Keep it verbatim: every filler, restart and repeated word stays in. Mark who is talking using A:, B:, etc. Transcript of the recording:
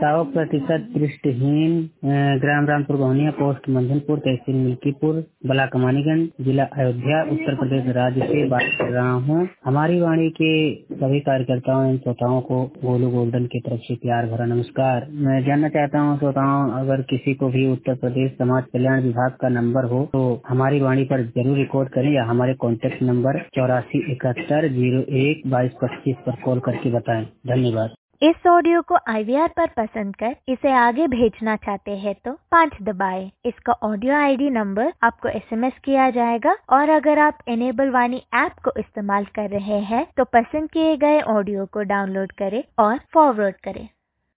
A: सौ प्रतिशत दृष्टिहीन, ग्राम रामपुर गौनिया, पोस्ट मंझनपुर, तहसील मिल्कीपुर, ब्लॉक कमानीगंज, जिला अयोध्या, उत्तर प्रदेश राज्य से बात कर रहा हूँ। हमारी वाणी के सभी कार्यकर्ताओं एवं श्रोताओं को गोलू गोल्डन की तरफ से प्यार भरा नमस्कार। मैं जानना चाहता हूँ श्रोताओं, अगर किसी को भी उत्तर प्रदेश समाज कल्याण विभाग का नंबर हो तो हमारी वाणी पर जरूर रिकॉर्ड करें या हमारे कॉन्टैक्ट नंबर चौरासी इकहत्तर जीरो एक बाईस पच्चीस पर कॉल करके बताएं। धन्यवाद।
B: इस ऑडियो को आई वी आर पर पसंद कर इसे आगे भेजना चाहते हैं तो पाँच दबाएं। इसका ऑडियो आई डी नंबर आपको एस एम एस किया जाएगा और अगर आप इनेबल वाणी ऐप को इस्तेमाल कर रहे हैं तो पसंद किए गए ऑडियो को डाउनलोड करें और फॉरवर्ड करें।